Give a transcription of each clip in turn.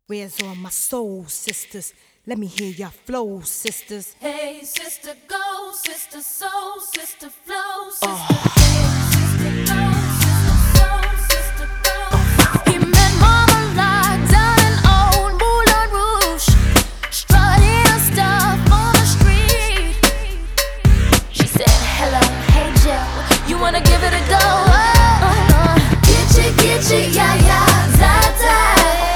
Where's all my soul sisters? Let me hear your flow, sisters. Hey, sister, go, sister, soul, sister, flow, sister. Hey, sister, go, sister, soul, sister, flow. He met Mama locked down in old Moulin Rouge, strutting her stuff on the street. She said, hello, hey Joe, you wanna give it a go? Get you, yeah, yeah, da-da.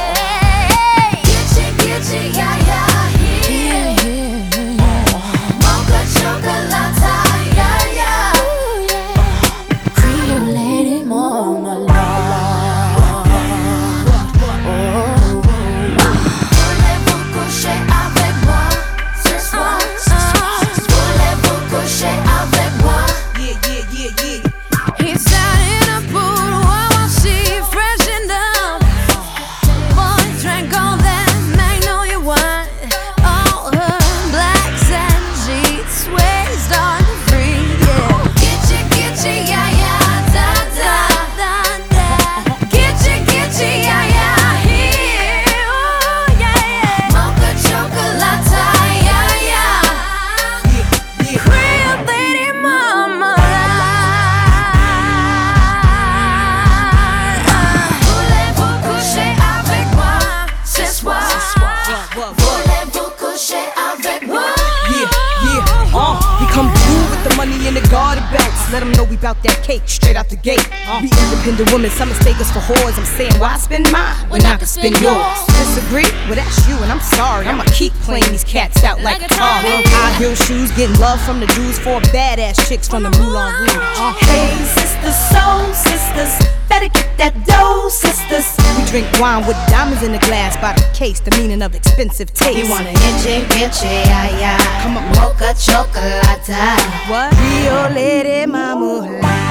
Come through with the money in the garden bags. Let them know we bout that cake straight out the gate. We independent women, some mistake us for whores. I'm saying, why spend mine when I can spend yours? Disagree? Well, that's you, and I'm sorry. I'ma keep playing these cats out like guitar. High heel shoes, getting love from the dudes, 4 badass chicks from the Moulin Rouge. Hey, sisters, soul sisters, better get that dough, sisters. We drink wine with diamonds in the glass by the case, the meaning of expensive taste. You wanna itchy, yeah, yeah. Come on, mocha chocolate. What? Rio Lady Mama.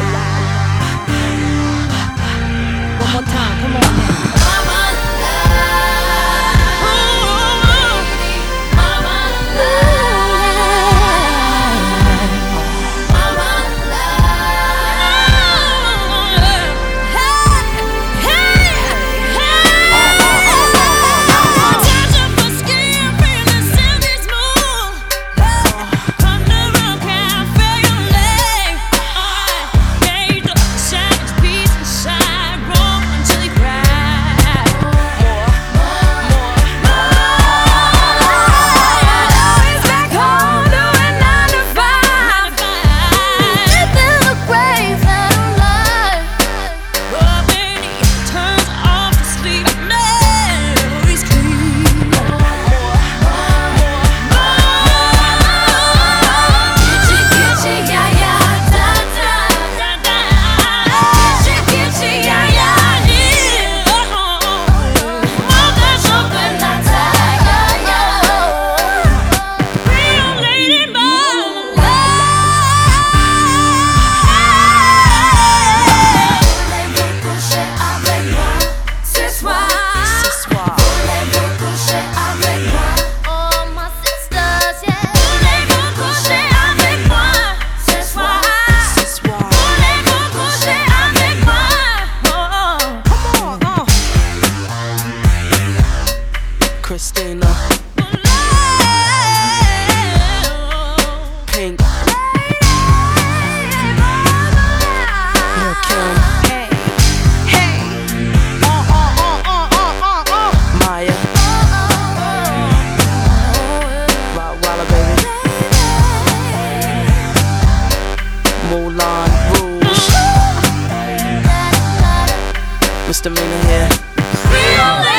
One more time, come on now. Christina, Pink, Lil' Kim, Maya, Rottweiler baby, Moulin Rouge, Mr. Mina here.